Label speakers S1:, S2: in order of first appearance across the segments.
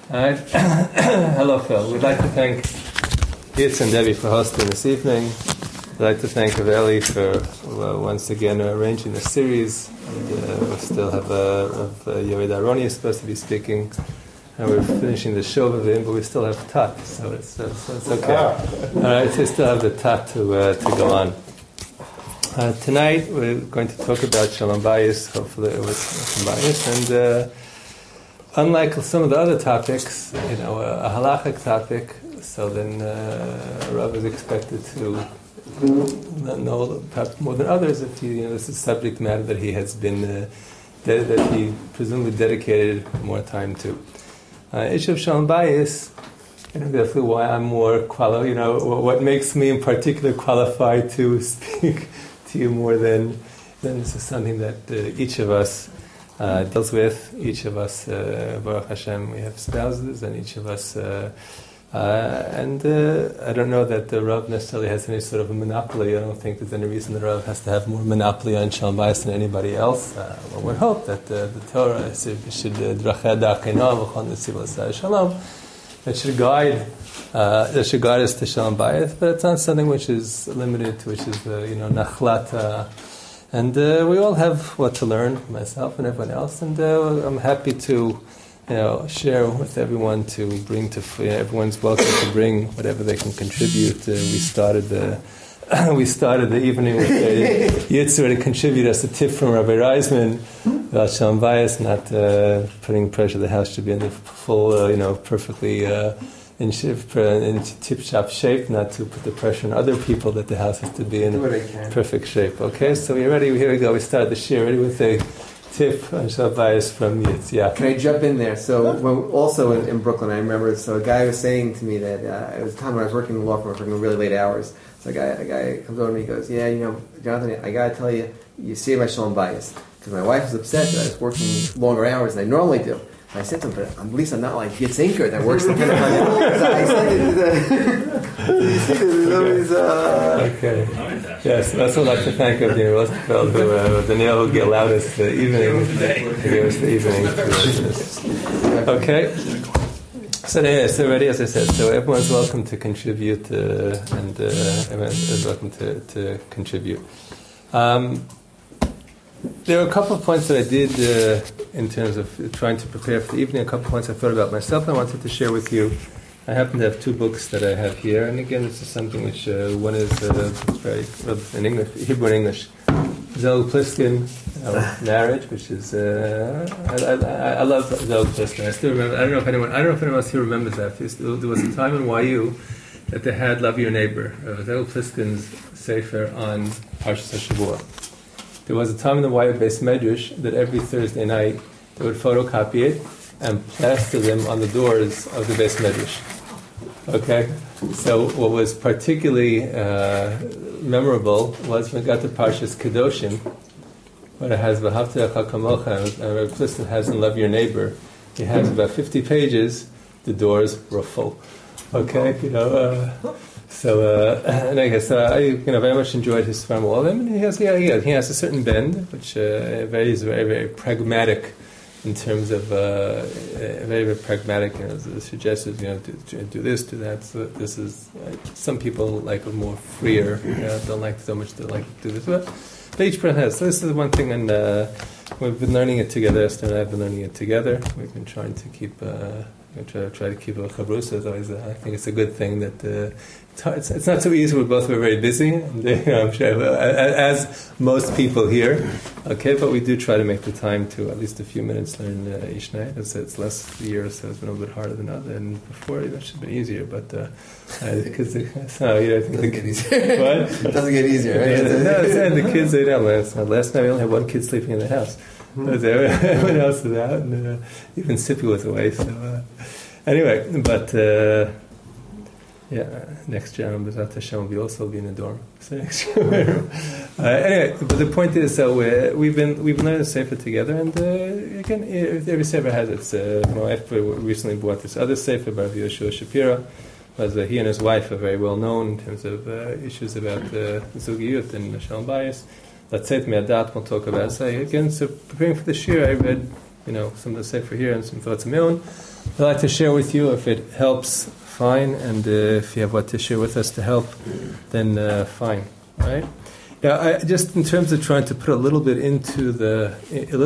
S1: Hello, Phil. We'd like to thank Yitz and Debbie for hosting this evening. I'd like to thank Aveli for once again arranging the series. And, we still have Yoed Aroni is supposed to be speaking, and we're finishing the show of him, but we still have Tat, so it's okay. All right, so we still have the Tat to go on. Tonight we're going to talk about Shalom Bayis, hopefully with Shalom Bayis, and unlike some of the other topics, a halachic topic, so then Rav is expected to know perhaps more than others if this is a subject matter that he has been that he presumably dedicated more time to. Issue of Shalom Bayis, definitely why I'm more qualified. What makes me in particular qualified to speak to you more than this is something that each of us deals with. Each of us, Baruch Hashem, we have spouses, and each of us. And I don't know that the Rav necessarily has any sort of a monopoly. I don't think there's any reason the Rav has to have more monopoly on Shalom Bayis than anybody else. One would hope that the Torah should guide us to Shalom Bayis, but it's not something which is limited to, which is nachlat. And we all have what to learn, myself and everyone else. And I'm happy to share with everyone, to bring to everyone's welcome to bring whatever they can contribute. We started the evening with Yitzhak to contribute us a tip from Rabbi Reisman about Shalom Bayis, not putting pressure. The house should be in the full, perfectly in tip-top shape, not to put the pressure on other people that the house has to be in perfect shape. Okay, so we're ready. Here we go. We started the shir ready with a tip on Shalom Bayis from Yitz. Yeah.
S2: Can I jump in there? So also in Brooklyn, I remember, so a guy was saying to me that it was a time when I was working in the law firm, I was working really late hours. So a guy comes over to me and goes, Jonathan, I got to tell you, you saved my Shalom Bayis. Because my wife was upset that I was working longer hours than I normally do. And I said to him, but at least I'm not like Yitz Inker that works the kind of time. So I said,
S1: okay. Yes, that's what I'd like to thank of Daniel Rosenfeld, Daniel who allowed us the evening. Okay. So already, as I said, so everyone's welcome to contribute, and everyone is welcome to contribute. There are a couple of points that I did in terms of trying to prepare for the evening. A couple of points I thought about myself I wanted to share with you. I happen to have two books that I have here, and again, this is something which one is very in English, Hebrew and English. Zelig Pliskin, Marriage, which is I love Zelig Pliskin. I still remember. I don't know if anyone else here remembers that. There was a time in YU that they had Love Your Neighbor, Zelig Pliskin's sefer on Parshas HaShavua. There was a time in the YU Beis Medrash that every Thursday night they would photocopy it and plaster them on the doors of the Beis Medrash. Okay, so what was particularly memorable was when it got to Parshas Kedoshim, what it has V'ahavta Lecha Kamocha, and Rabbi Pliskin has in Love Your Neighbor. He has about 50 pages. The doors were full. Okay, and I guess I very much enjoyed his from all of them. And he has a certain bend, which is very, very pragmatic. In terms of very, very pragmatic, suggested, do this, do that. So this is some people like a more freer, don't like so much to like do this. But each person has. So this is one thing, and we've been learning it together. Esther and I have been learning it together. We've been trying to keep, try to keep a chavrusa. I think it's a good thing that. It's not so easy. We're very busy, and, I'm sure, as most people here. Okay, but we do try to make the time to at least a few minutes learn each night. It's less years, so it's been a little bit harder than before. That should have been easier, but because I think
S2: doesn't get easier. What? It doesn't get easier, right?
S1: The kids. Last night we only had one kid sleeping in the house. Everyone else was out, and even Sippy was away. So anyway, but. Next year, B'ezrat Hashem will also be in the dorm. So next year, anyway, but the point is, we've been learning the sefer together, and again, every sefer has its. My wife recently bought this other sefer by Rabbi Yoshua Shapira. He and his wife are very well known in terms of issues about zugiyut and Shalom Bayis. Latzet Me'adat, we'll talk about. So again, so preparing for the shir, I read some of the Sefer here and some thoughts of my own. I'd like to share with you. If it helps, fine, and if you have what to share with us to help, then fine. All right. Yeah, just in terms of trying to put a little bit into the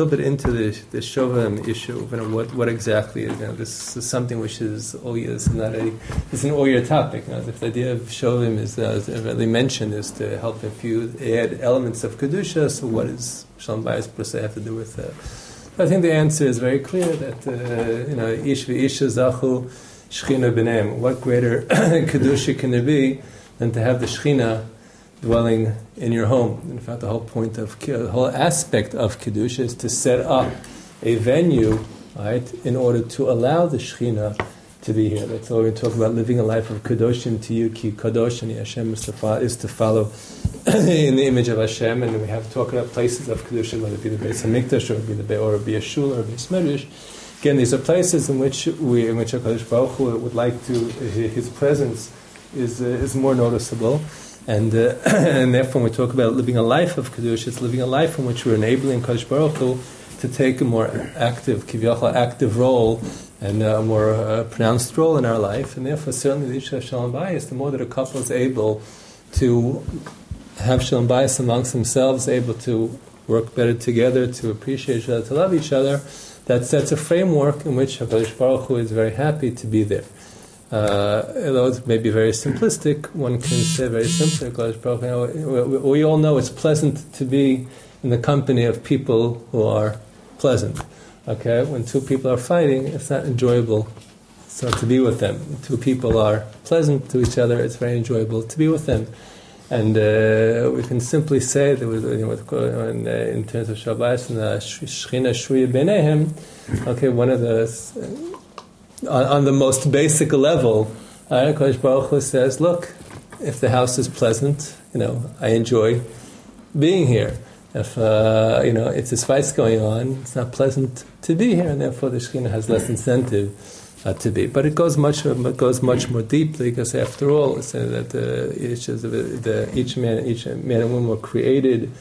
S1: Shovim issue, what exactly is, this is something which is it's an all-year topic. If the idea of Shovim is, as really mentioned, is to help add elements of kedusha. So what does Shalom Bayis per se have to do with that? I think the answer is very clear that ish v'isha zachu shechina b'neim. What greater kedusha can there be than to have the Shechina dwelling in your home? In fact, the whole aspect of Kedusha is to set up a venue, right, in order to allow the Shechina to be here. That's why we talk about living a life of Kedoshim to you, ki Kadosh, and Hashem is to follow in the image of Hashem, and we have talked about places of Kedusha, whether it be the Beis HaMikdash, or it be a shul, or a Beis Medrash. Again, these are places in which HaKadosh Baruch Hu would like to, His presence is more noticeable. And therefore, when we talk about living a life of Kedusha, it's living a life in which we're enabling Kadosh Baruch Hu to take a more active role and a more pronounced role in our life. And therefore, certainly the issue of Shalom Bayis, the more that a couple is able to have Shalom Bayis amongst themselves, able to work better together, to appreciate each other, to love each other, that sets a framework in which Kadosh Baruch Hu is very happy to be there. Although it may be very simplistic, one can say very simply, we all know it's pleasant to be in the company of people who are pleasant. Okay, when two people are fighting, it's not enjoyable to be with them. When two people are pleasant to each other, it's very enjoyable to be with them. And we can simply say that in terms of Shabbos and the Shechina Shruya B'neihem, okay, one of the on the most basic level, Kadosh Baruch Hu says, look, if the house is pleasant, I enjoy being here. If it's this fight's going on, it's not pleasant to be here, and therefore the Shekhinah has less incentive to be. But it goes much more deeply, because after all, it's that each man and woman were created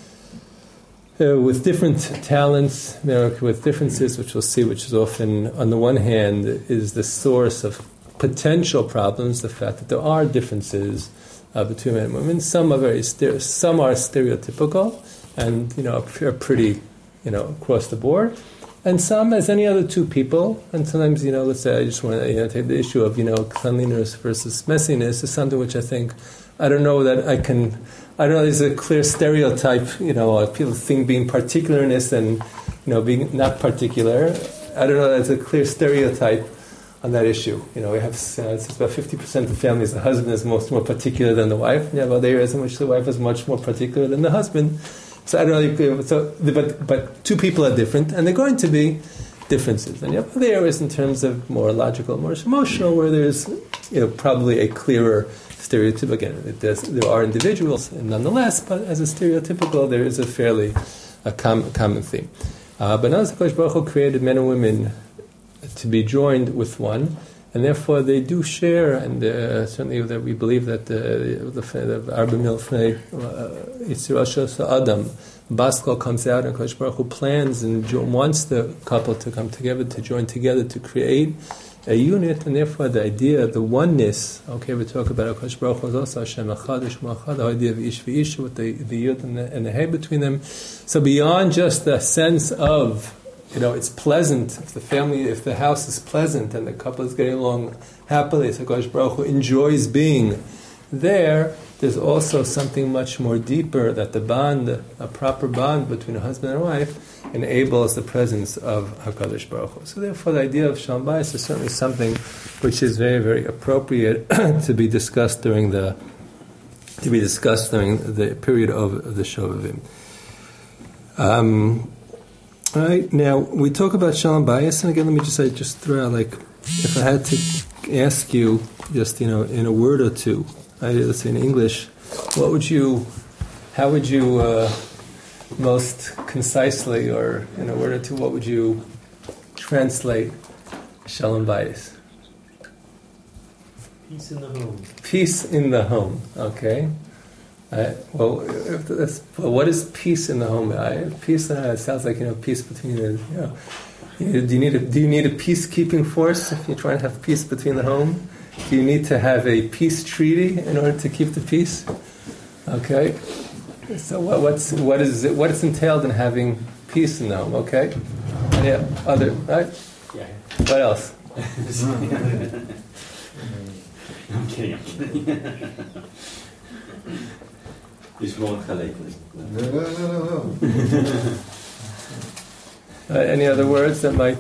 S1: with different talents, with differences, which we'll see, which is often, on the one hand, is the source of potential problems, the fact that there are differences between men and women. Some are stereotypical, and are pretty, across the board. And some, as any other two people, and sometimes, let's say I just want to take the issue of, cleanliness versus messiness is something which I think, I don't know, there's a clear stereotype, people think being particularness and, being not particular. I don't know, there's a clear stereotype on that issue. We have, it's about 50% of families, the husband is more particular than the wife. And you have other areas in which the wife is much more particular than the husband. So I don't know, but two people are different, and they're going to be differences. And you have other areas in terms of more logical, more emotional, where there's, probably a clearer stereotype. Again, there are individuals, and nonetheless, but as a stereotypical, there is a fairly common theme. But now, HaKadosh Baruch Hu created men and women to be joined with one, and therefore they do share. And certainly, that we believe that the Arba Milfnei Yitzirashos Adam Baskal comes out, and HaKadosh Baruch Hu plans and wants the couple to come together, to join together, to create a unit, and therefore the idea of the oneness. Okay, we talk about HaKadosh Baruch Hu is also Hashem Echad, Shmo Echad, the idea of Ish v'Isha with the Yud and the Hey between them. So beyond just the sense of, it's pleasant, if the house is pleasant and the couple is getting along happily, so HaKadosh Baruch Hu enjoys being there, there's also something much more deeper, that the bond, a proper bond between a husband and a wife, enables the presence of HaKadosh Baruch Hu. So therefore the idea of Shalom Bayis is certainly something which is very, very appropriate to be discussed during the period of the Shovavim. All right, now we talk about Shalom Bayis, and again, let me just throw out, if I had to ask you, just in a word or two, let's say in English, how would you most concisely, or in a word or two, what would you translate Shalom Bayis?
S3: Peace in the home.
S1: Peace in the home. Okay. What is peace in the home? Peace sounds like peace between Do you need a peacekeeping force if you're trying to have peace between the home? Do you need to have a peace treaty in order to keep the peace? Okay. So what is entailed in having peace in the home? Okay. Yeah. Other right?
S3: Yeah.
S1: What else?
S3: I'm kidding. It's wrong color.
S2: No.
S1: Any other words that might?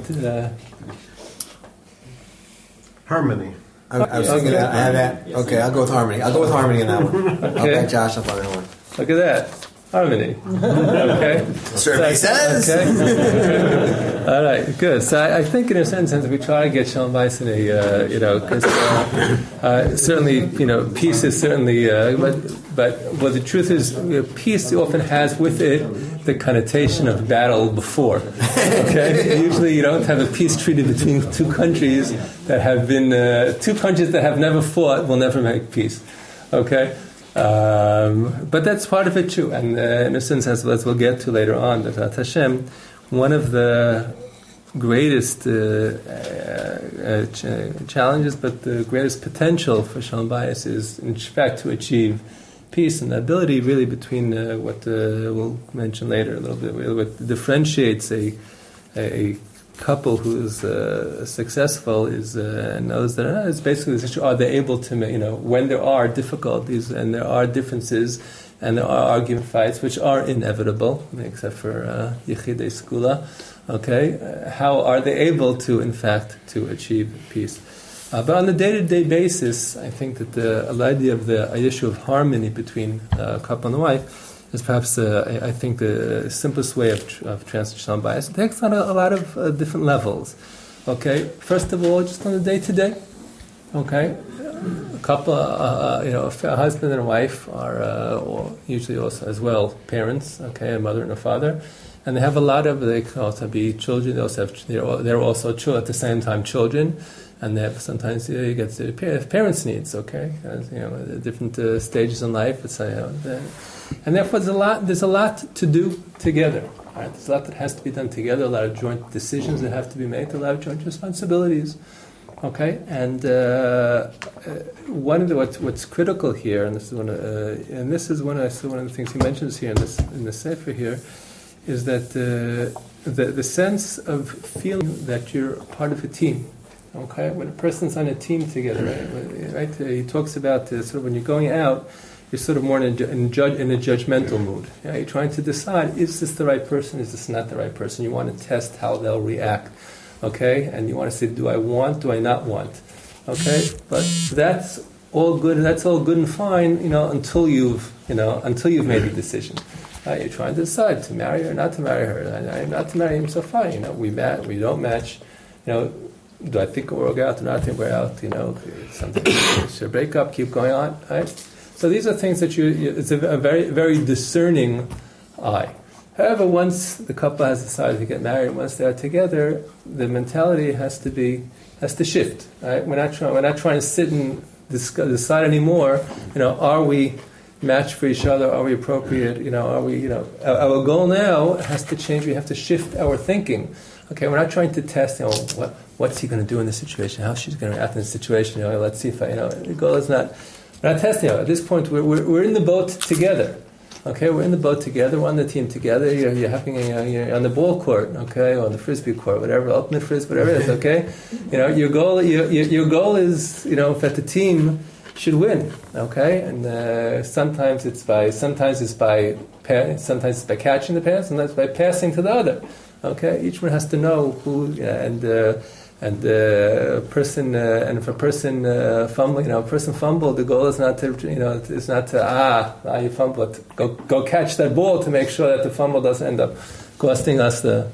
S4: Harmony.
S2: I was thinking I have that. Okay, I'll go with harmony. I'll go with harmony in that one. I'll back Josh up on that one.
S1: Look at that. Harmony. Okay.
S2: Survey says.
S1: Okay. All right. Good. So I think in a certain sense we try to get Shalom Bayis in a because certainly peace is certainly but the truth is peace often has with it the connotation of battle before. Okay. Usually you don't have a peace treaty between two countries that have been two countries that have never fought will never make peace. Okay. But that's part of it too, and in a sense, as we'll get to later on, that Hashem, one of the greatest challenges, but the greatest potential for Shalom Bayis is, in fact, to achieve peace and the ability, really, between what we'll mention later a little bit, what differentiates a couple who is successful is knows that is basically this issue: are they able to, when there are difficulties and there are differences and there are argument fights which are inevitable, except for Yechidei Skula, okay? How are they able to, in fact, to achieve peace? But on a day-to-day basis, I think that the idea of the issue of harmony between a couple and a wife is perhaps, I think, the simplest way of translating Shalom Bayis. It takes on a lot of different levels. Okay, first of all, just on the day-to-day. Okay, a couple, a husband and a wife are usually also as well parents. Okay, a mother and a father, and they have a lot of. They can also be children. They also have. They're also at the same time children. And they have, sometimes you get the parents' needs, okay? Different stages in life. And therefore, there's a lot to do together. Right? There's a lot that has to be done together. A lot of joint decisions that have to be made. A lot of joint responsibilities, okay? And one of what's critical here, and this is one of the things he mentions here in the Sefer here, is that the sense of feeling that you're part of a team. Okay, when a person's on a team together, right? He talks about sort of when you're going out, you're sort of more in a judgmental mood. Yeah, you're trying to decide: is this the right person? Is this not the right person? You want to test how they'll react. Okay, and you want to say: do I want? Do I not want? Okay, but that's all good. That's all good and fine, until you've made a decision. You're trying to decide to marry her or not to marry her. And not to marry him, so fine. We don't match. Do I think we'll go out? Do not think we're out? Something should break up, keep going on. Right? So these are things that it's a very, very discerning eye. However, once the couple has decided to get married, once they are together, the mentality has to shift. Right? We're not trying to sit and decide anymore. Are we matched for each other? Are we appropriate? Are we? Our goal now has to change. We have to shift our thinking. Okay, we're not trying to test. What's he going to do in this situation? How she's going to react in this situation? Let's see if the goal is not. We're not testing. At this point, we're in the boat together. Okay, we're in the boat together. We're on the team together. You're having you're on the ball court. Okay, or on the frisbee court, whatever, ultimate frisbee, whatever it is. Okay, your goal is that the team should win. Okay, and sometimes it's by catching the pass, sometimes by passing to the other. Okay, each one has to know who and if a person fumbled, the goal is not to you fumbled. Go catch that ball to make sure that the fumble doesn't end up costing us the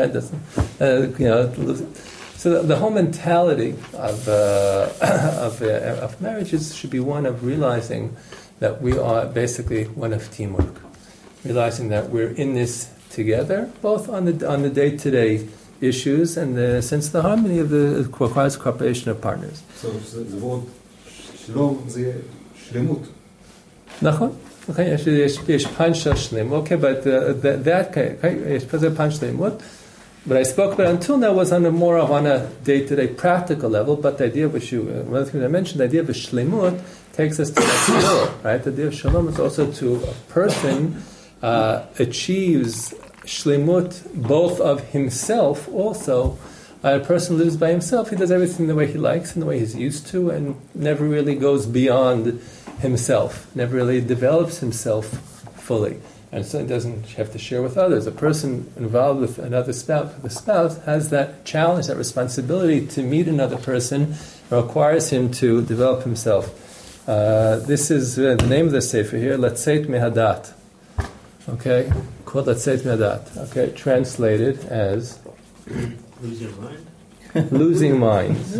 S1: So the whole mentality of marriages should be one of realizing that we are basically one of teamwork, realizing that we're in this together, both on the day-to-day issues and the sense of the harmony of the requires cooperation of partners.
S4: So the word shalom זה שלמות.
S1: נכון. יש פן של שלמות, okay, but יש פן שלמות, what I spoke about until now was on a day-to-day practical level, but the idea which one of the things I mentioned, the idea of a shlemut takes us to that level, right? The idea of shalom is also to a person achieves shlemut both of himself also. A person lives by himself, he does everything the way he likes and the way he's used to, and never really goes beyond himself, never really develops himself fully. And so it doesn't have to share with others. A person involved with another spouse, has that challenge, that responsibility to meet another person, requires him to develop himself. This is the name of the sefer here, Latzeit Mehadat. Okay, called Latzeit Mehadat. Okay, translated as
S3: Lose your mind?
S1: losing minds.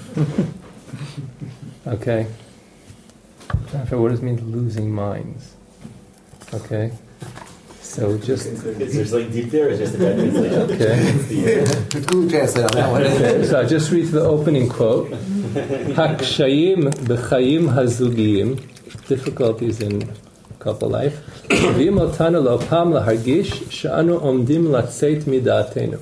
S1: Okay. What does it mean, losing minds? Okay. So just...
S3: Is there something deep there, or is it just a bad translation?
S1: Okay.
S2: Google Translate on that one.
S1: Okay, so I'll just read the opening quote. Hakshayim b'chayim hazugiyim, difficulties in couple life. V'im otanu lo pam lahargish she'anu omdim latzeit mida'atenu.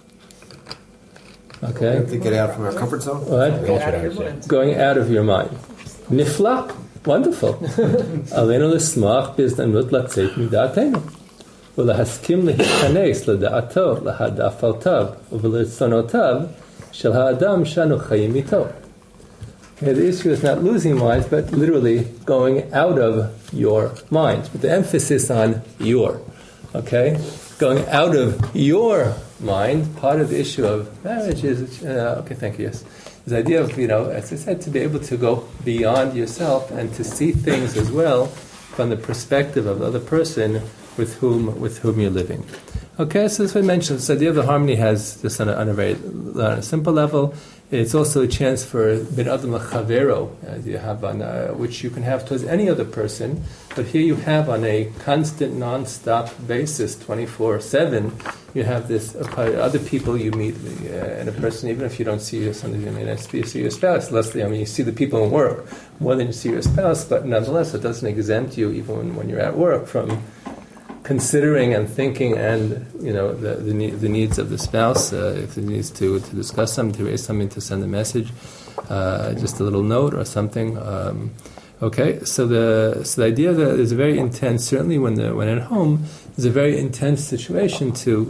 S1: Okay.
S2: To get out from our comfort zone.
S1: What? Going out of your mind. Nifla, wonderful. Alenu l'smach b'izdanut latzeit mida'atenu. ולהסכים להיכנס לדעתו, להעדפותיו ולרצונותיו של האדם שאנו חיים איתו. Okay, the issue is not losing minds, but literally going out of your mind. But the emphasis on your. Okay? Going out of your mind, part of the issue of marriage is, okay, thank you, yes. The idea of, as I said, to be able to go beyond yourself and to see things as well from the perspective of the other person with whom you're living. Okay, so as I mentioned, this idea of the harmony has this on a very simple level. It's also a chance for bin adam l'chavero, as you have on which you can have towards any other person, but here you have on a constant, non-stop basis, 24/7. You have this other people you meet, and a person, even if you don't see your son, you see your spouse. You see the people in work more than you see your spouse, but nonetheless, it doesn't exempt you, even when you're at work, from considering and thinking and the needs of the spouse, if it needs to discuss something, to raise something, to send a message, just a little note or something. Okay, so the idea that is very intense. Certainly, when at home, is a very intense situation to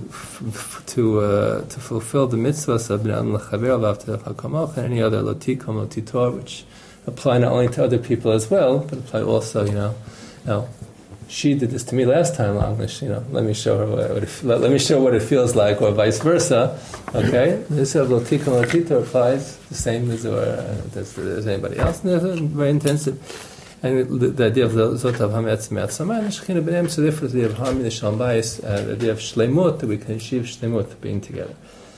S1: fulfill the mitzvahs of b'nei l'chaver v'avta l'chakamach and any other lotikom lotitor, which apply not only to other people as well, but apply also, she did this to me last time. Let me show her let me show what it feels like, or vice versa. Okay, this of lotikom lotitor applies the same as anybody else. And they're very intensive. And the idea of zotav hametz me'atzamai and shechina b'neim. So therefore, the idea of harmony, the shalom bayis, the idea of shlemut, that we can achieve shlemut, being together.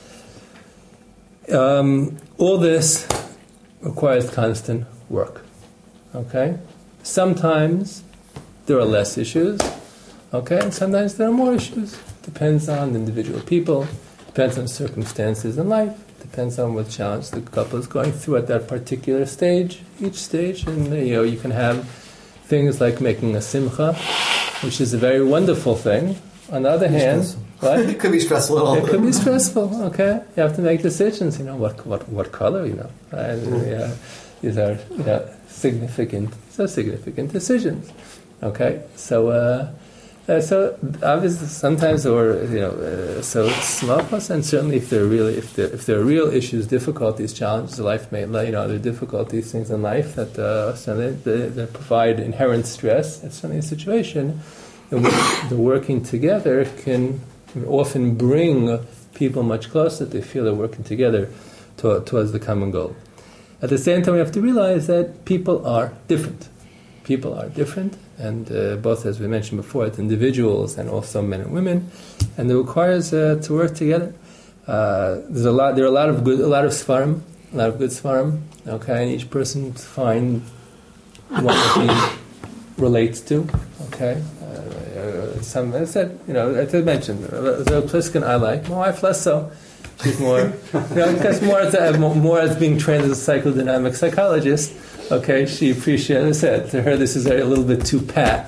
S1: All this requires constant work. Okay, sometimes there are less issues, okay, and sometimes there are more issues. Depends on individual people, depends on circumstances in life, depends on what challenge the couple is going through at that particular stage, each stage. And you can have things like making a simcha, which is a very wonderful thing. On the other hand, what?
S2: It could be stressful.
S1: It could be stressful, okay? You have to make decisions, what color, and these are significant decisions. Okay, so obviously sometimes, so smallness, and certainly if there are real issues, difficulties, challenges life may, there are difficulties, things in life that provide inherent stress. It's certainly a situation in which the working together can often bring people much closer. They feel they're working together towards the common goal. At the same time, we have to realize that people are different. And both, as we mentioned before, as individuals and also men and women, and it requires to work together. There are a lot of good svarim, okay, and each person find what he relates to, okay. Some, as I said, as I mentioned, the Pliskin I like, my wife less so. She's more, because more as being trained as a psychodynamic psychologist. Okay, she appreciates, as I said, to her this is a little bit too pat.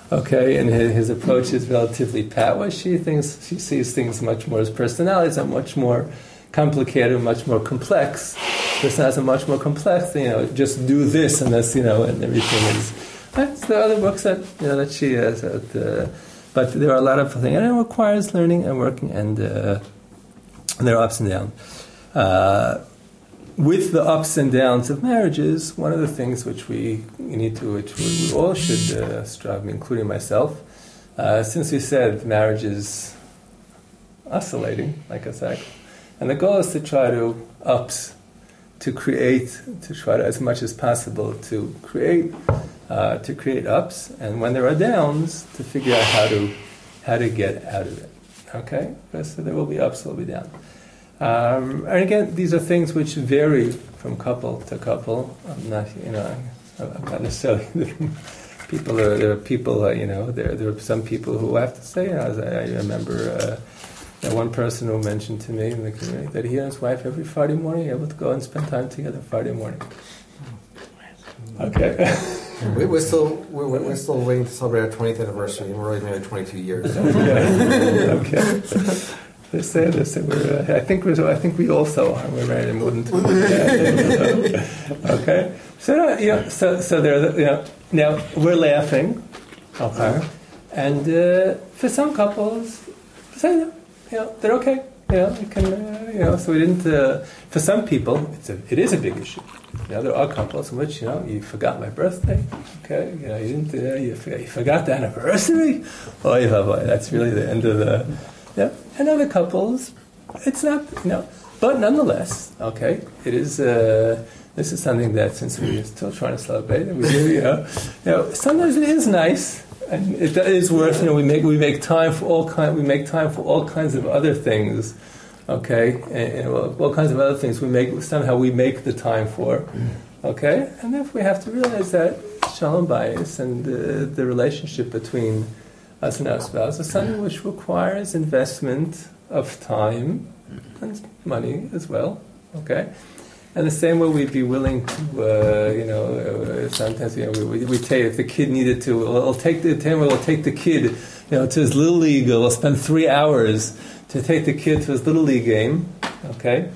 S1: Okay, and his approach is relatively pat. Well, she sees things much more as personalities, and much more complicated, much more complex. This has a much more complex. Just do this, and that's and everything is. That's the other books that she has. But there are a lot of things, and it requires learning and working, and there are ups and downs. With the ups and downs of marriages, one of the things which we all should strive, including myself, since we said marriage is oscillating, like I said, and the goal is to try to try to, as much as possible, to create ups, and when there are downs, to figure out how to get out of it. Okay, so there will be ups, there will be downs. And again, these are things which vary from couple to couple. I'm not necessarily people. There are people. There are some people who I have to say. I remember one person who mentioned to me in the community that he and his wife every Friday morning are able to go and spend time together Friday morning. Okay.
S2: We're still waiting to celebrate our 20th anniversary, and we're already married 22 years.
S1: Okay. They say I think we also are. We're married more than 20 years. Okay. So there. Now we're laughing. Okay. And for some couples, they're okay. We can. So we didn't. For some people, it is a big issue. There are couples in which you forgot my birthday. Okay, you didn't. You forgot the anniversary. Oh, that's really the end of the. Yeah, and other couples, it's not. But nonetheless, okay, it is. This is something that since we're still trying to celebrate, and we do. Sometimes it is nice. And it is worth. We make time for all kinds of other things, okay, and all kinds of other things. We make the time for, okay, and if we have to realize that shalom bayis and the relationship between us and our spouse is something which requires investment of time and money as well, okay. And the same way we'd be willing to, sometimes we take, if the kid needed to, we'll take the kid, to his little league. We'll spend 3 hours to take the kid to his little league game. Okay.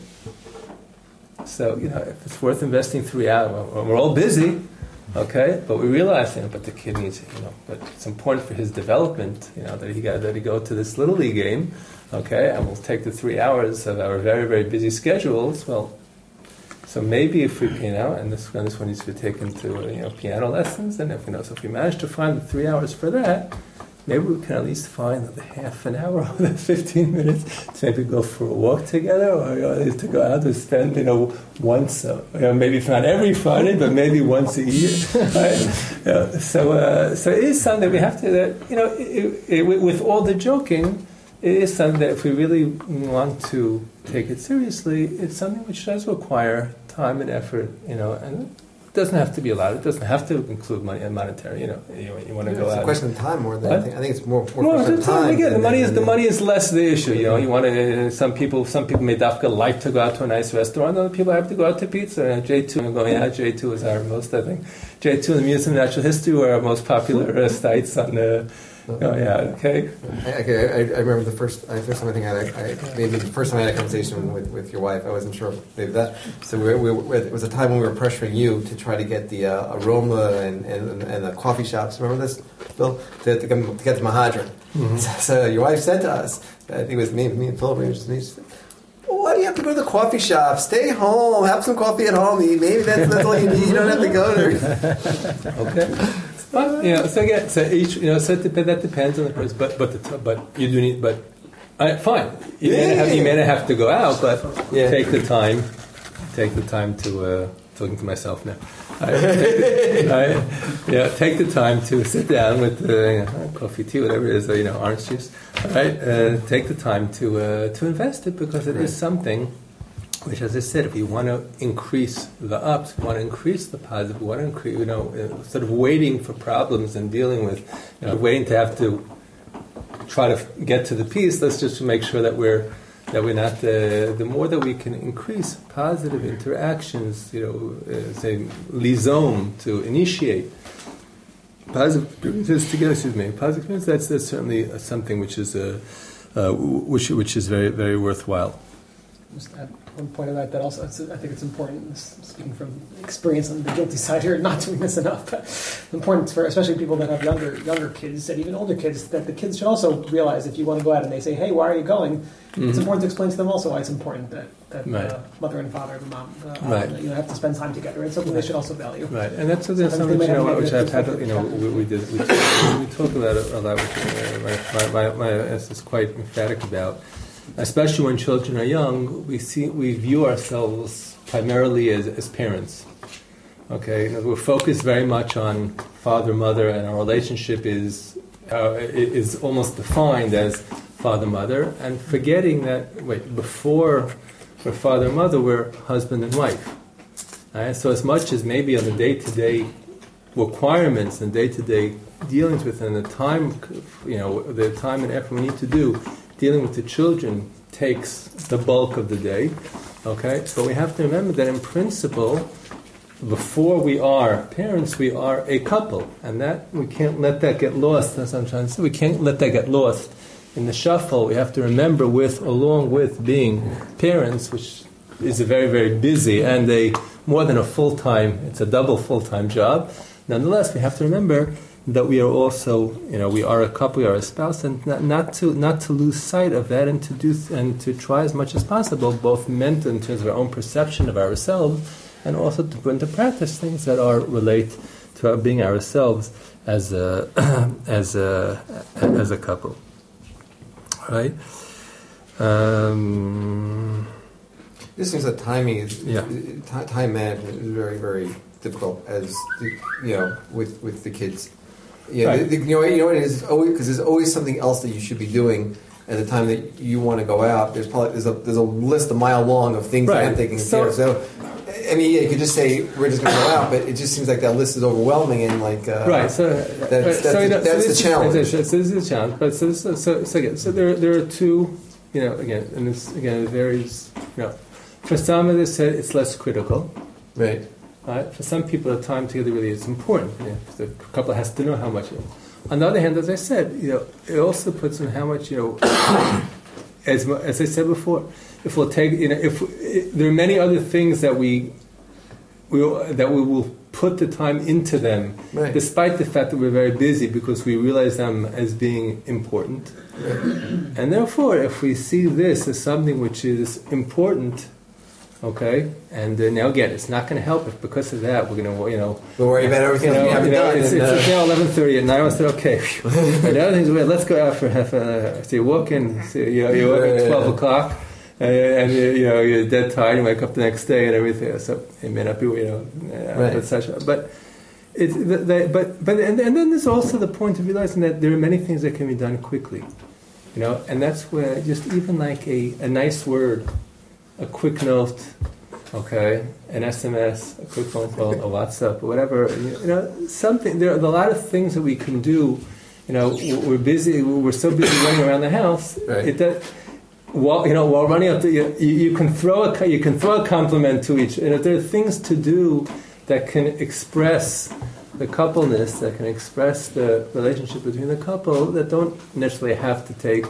S1: So if it's worth investing 3 hours, we're all busy. Okay, but we realize, but the kid needs, but it's important for his development, that he go to this little league game. Okay, and we'll take the 3 hours of our very, very busy schedules. Well. So maybe if we, and this one needs to be taken to, piano lessons, and if we manage to find the 3 hours for that, maybe we can at least find the half an hour or the 15 minutes to maybe go for a walk together, or to go out to spend, once, maybe if not every Friday, but maybe once a year. Right? So it is something we have to, with all the joking, it is something that if we really want to take it seriously, it's something which does require time and effort, and it doesn't have to be a lot. It doesn't have to include money and monetary. You want to go out.
S2: It's a question of time more than anything. I think it's more
S1: no,
S2: question of time.
S1: Again, the money is less the issue. You want to. Some people may like to go out to a nice restaurant. Other people have to go out to pizza. J2 going out. J2 is our most, I think. J2 and the Museum of Natural History were our most popular sites on the. Oh yeah, okay.
S2: I remember the first time I had a conversation with your wife. I wasn't sure if maybe that. So it was a time when we were pressuring you to try to get the aroma and the coffee shops. Remember this, Bill? To get the Mahadran. Mm-hmm. So your wife said to us, I think it was me and Philip. And she said, why do you have to go to the coffee shop? Stay home, have some coffee at home. Maybe that's all you need. You don't have to go there.
S1: Okay. But so each that depends on the person. But you do need. But fine. You may not have to go out, but take the time. Take the time to talking to myself now. Take the time to sit down with coffee, tea, whatever it is, orange juice. Right. Take the time to invest it, because it is something. Which, as I said, if you want to increase the ups, want to increase the positive, want to increase, instead of waiting for problems and dealing with, waiting to have to try to get to the peace, let's just make sure that we're not, the more that we can increase positive interactions, say, lizom, to initiate, Positive experiences together. Positive experience. That's certainly something which is which is very very worthwhile.
S5: Just add one point of that also, I think it's important, speaking from experience on the guilty side here, not doing this enough, but important for especially people that have younger kids and even older kids, that the kids should also realize if you want to go out and they say, hey, why are you going? It's important to explain to them also why it's important that
S1: right.
S5: Mother and father, the mom,
S1: right.
S5: Have to spend time together. It's something they should also value.
S1: Right, and that's something which I've had. We talk about it a lot. Which my is quite emphatic about. Especially when children are young, we view ourselves primarily as parents. Okay, we're focused very much on father, mother, and our relationship is almost defined as father, mother, and forgetting that before we're father, mother, we're husband and wife. Right? So as much as maybe on the day-to-day requirements and day-to-day dealings with, and the time and effort we need to do. Dealing with the children takes the bulk of the day, okay? But we have to remember that in principle, before we are parents, we are a couple, and that we can't let that get lost. That's what I'm trying to say. We can't let that get lost in the shuffle. We have to remember, along with being parents, which is a very very busy and more than a full-time. It's a double full-time job. Nonetheless, we have to remember that we are also, we are a couple, we are a spouse, and not to lose sight of that, and to try as much as possible, both meant in terms of our own perception of ourselves, and also to put into practice things that are relate to our being ourselves as a couple, right?
S2: This seems that timing is time management is very very difficult with the kids. Yeah,
S1: right.
S2: you know what it is, always, because there's always something else that you should be doing at the time that you want to go out. There's a list a mile long of things that I'm taking care of. So, I mean, you could just say we're just going to go out, but it just seems like that list is overwhelming and
S1: right. So
S2: that's the challenge.
S1: So this is the challenge. But so there are two, again, and this again it varies. For some of this, it's less critical,
S2: right.
S1: For some people, the time together really is important. The couple has to know how much. On the other hand, as I said, it also puts in how much. As I said before, if we'll take, there are many other things that we will put the time into them, right. Despite the fact that we're very busy, because we realize them as being important. Right. And therefore, if we see this as something which is important. Okay, and now again, it's not going to help if because of that we're going to,
S2: we'll worry about everything we haven't done.
S1: It's now 11:30 at night. I said, okay. And the other thing is, let's go out for half an hour. So you walk in, you walk at 12 o'clock, and you're dead tired. You wake up the next day and everything. So it may not be,
S2: right.
S1: But and then there's also the point of realizing that there are many things that can be done quickly, and that's where just even like a nice word. A quick note, okay, an SMS, a quick phone call, a WhatsApp, whatever, something. There are a lot of things that we can do. We're busy. We're so busy running around the house. Right. While running up, you can throw a compliment to each. There are things to do that can express the coupleness, that can express the relationship between the couple, that don't necessarily have to take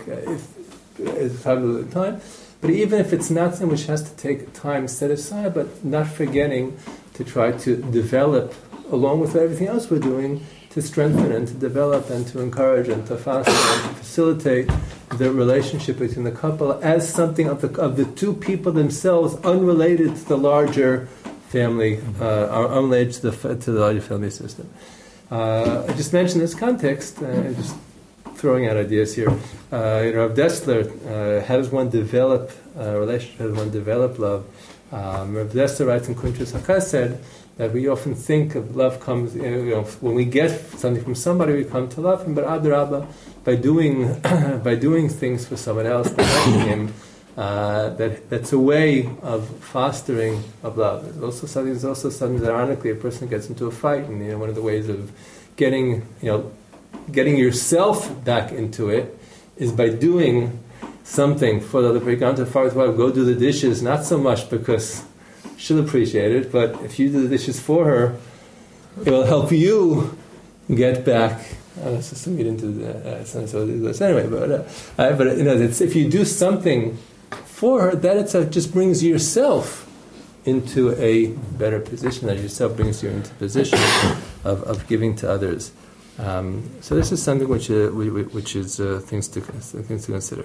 S1: time. But even if it's not something which has to take time set aside, but not forgetting to try to develop, along with everything else we're doing, to strengthen and to develop and to encourage and to foster and to facilitate the relationship between the couple as something of the two people themselves, unrelated to the larger family, or unrelated to the larger family system. I just mentioned this context, just throwing out ideas here. Rav Dessler, how does one develop a relationship? How does one develop love? Rav Dessler writes in Kuntres HaChesed that we often think of love comes, when we get something from somebody, we come to love him. But Adrabah, by doing things for someone else, by helping him, that's a way of fostering of love. There's also something that ironically a person gets into a fight, and one of the ways of getting yourself back into it is by doing something for the other person. Gone to the father's wife, go do the dishes, not so much because she'll appreciate it, but if you do the dishes for her, it will help you, get back. Let's assume you didn't do that. So this anyway, but it's, if you do something for her, that itself just brings yourself into a better position. That yourself brings you into a position of giving to others. So this is something which is things to consider.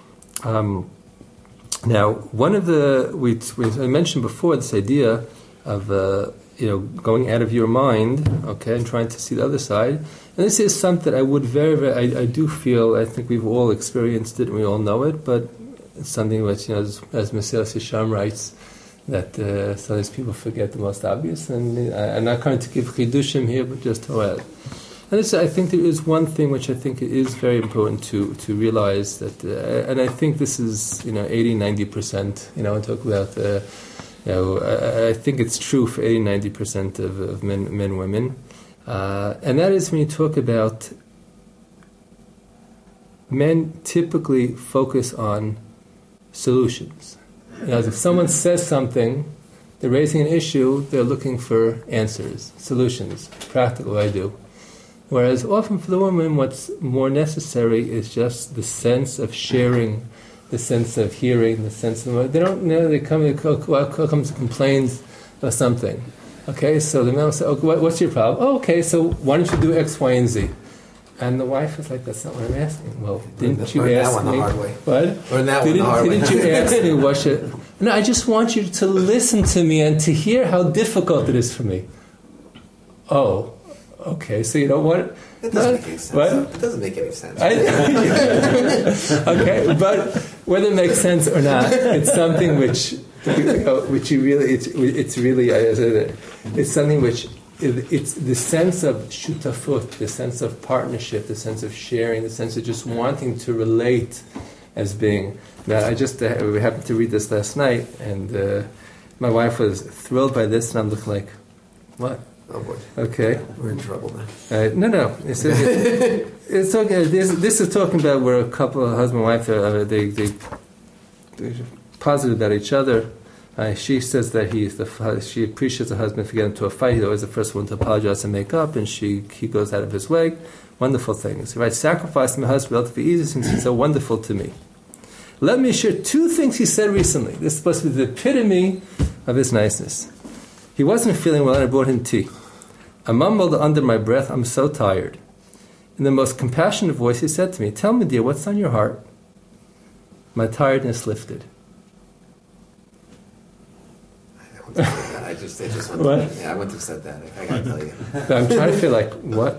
S1: Now, one of the I mentioned before this idea of going out of your mind, okay, and trying to see the other side. And this is something I would I do feel, I think we've all experienced it and we all know it, but it's something which, as Mesilas Yesharim writes, that sometimes people forget the most obvious. And I'm not going to give chidushim here, but just Hoel. And this, I think there is one thing which I think is very important to realize that, and I think this is 80-90%. I talk about I think it's true for 80-90% of men women, and that is when you talk about men typically focus on solutions. If someone says something, they're raising an issue, they're looking for answers, solutions, practical. I do. Whereas often for the woman, what's more necessary is just the sense of sharing, the sense of hearing, the sense of... They don't know, they comes and complains about something. Okay, so the man will say, what's your problem? Oh, okay, so why don't you do X, Y, and Z? And the wife is like, that's not what I'm asking. Well, didn't you ask me... What? Didn't you ask me what should... No, I just want you to listen to me and to hear how difficult it is for me. Oh, okay, so you know what?
S2: It doesn't make any sense.
S1: What?
S2: It doesn't make any sense.
S1: Okay, but whether it makes sense or not, it's something which you really, it's really, it's something which, it's the sense of shutafut, the sense of partnership, the sense of sharing, the sense of just wanting to relate as being. Now, we happened to read this last night, and my wife was thrilled by this, and I'm looking like, what?
S2: Oh boy.
S1: Okay.
S2: We're in trouble now.
S1: No. It's okay. This is talking about where a couple, husband and wife, they're positive about each other. She says that she appreciates her husband for getting into a fight. He's always the first one to apologize and make up, and he goes out of his way. Wonderful things. He writes, sacrificing my husband relatively easy since he's so wonderful to me. Let me share two things he said recently. This is supposed to be the epitome of his niceness. He wasn't feeling well and I brought him tea. I mumbled under my breath, I'm so tired. In the most compassionate voice he said to me, tell me, dear, what's on your heart? My tiredness lifted.
S2: I just
S1: what?
S2: I wouldn't have said that. I gotta tell you.
S1: I'm trying to feel like, what?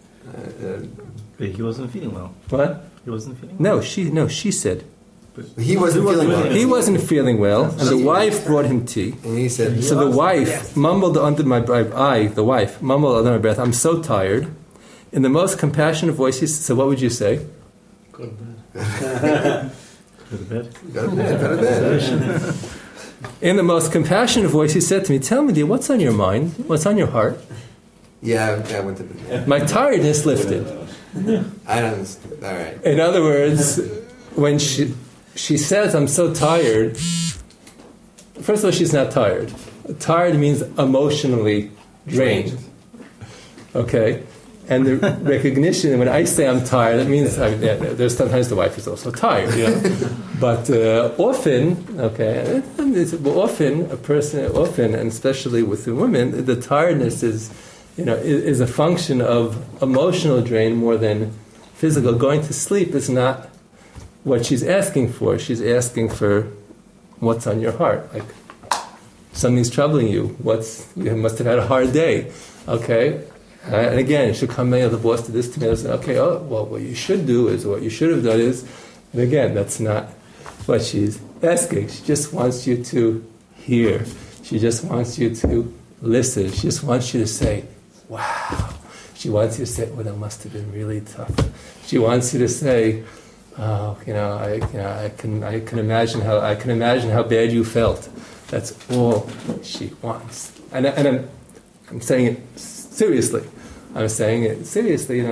S3: He wasn't feeling well.
S1: What?
S3: He wasn't feeling well?
S1: She said.
S2: He wasn't feeling well.
S1: He wasn't feeling well, and the wife brought him tea.
S2: And he said,
S1: so the wife mumbled under my breath, the wife mumbled under my breath, I'm so tired. In the most compassionate voice, he said, so what would you say?
S3: Go to bed. Go to bed.
S2: Go to bed.
S1: In the most compassionate voice, he said to me, tell me, dear, what's on your mind? What's on your heart?
S2: Yeah, I went to bed.
S1: My tiredness lifted.
S2: I don't understand. All right.
S1: In other words, when she says, I'm so tired, first of all, she's not tired. Tired means emotionally drained. Okay? And the recognition, when I say I'm tired, it means there's sometimes the wife is also tired, But often, often a person, and especially with the women, the tiredness is a function of emotional drain more than physical. Going to sleep is not what she's asking for. She's asking for what's on your heart. Like, something's troubling you. You must have had a hard day. Okay? And again, she'll come in, the boss did this to me, and I'll say, okay, what you should do is, what you should have done is, and again, that's not what she's asking. She just wants you to hear. She just wants you to listen. She just wants you to say, wow. She wants you to say, well, that must have been really tough. She wants you to say, I can imagine how bad you felt. That's all she wants. And I'm saying it seriously. I'm saying it seriously.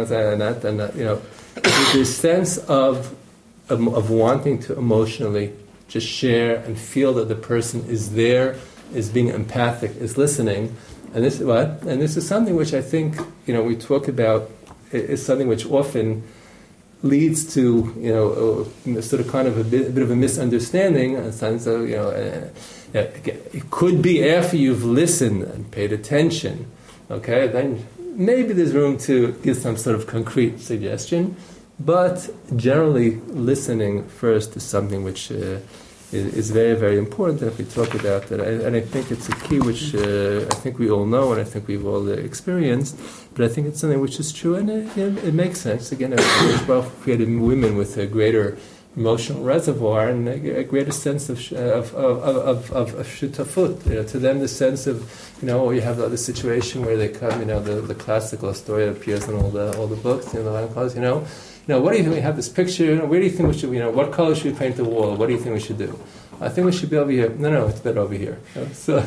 S1: The sense of wanting to emotionally just share and feel that the person is there, is being empathic, is listening. And this is something which I think we talk about. Is something which often leads to sort of kind of a bit of a misunderstanding. In the sense of it could be after you've listened and paid attention. Okay, then maybe there's room to give some sort of concrete suggestion. But generally, listening first is something which is very, very important. And if we talk about that, and I think it's a key which I think we all know and I think we've all experienced, but I think it's something which is true, and it makes sense. Again, Baruch created women with a greater emotional reservoir and a greater sense of shutafut. To them, the sense of you have the other situation where they come. The classical story that appears in all the books. The Lamb calls. What do you think? We have this picture. Where do you think we should? What color should we paint the wall? What do you think we should do? I think we should be over here. No, it's better over here. So,